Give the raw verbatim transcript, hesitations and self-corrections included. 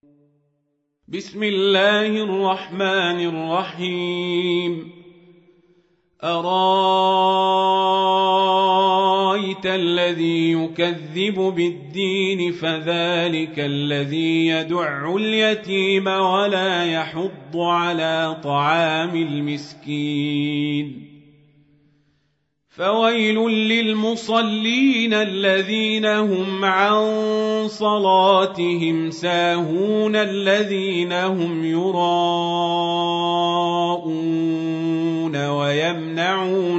بسم الله الرحمن الرحيم أرأيت الذي يكذب بالدين فذلك الذي يدع اليتيم ولا يحض على طعام المسكين فويل للمصلين الذين هم عن صلاتهم ساهون الذين هم يراءون ويمنعون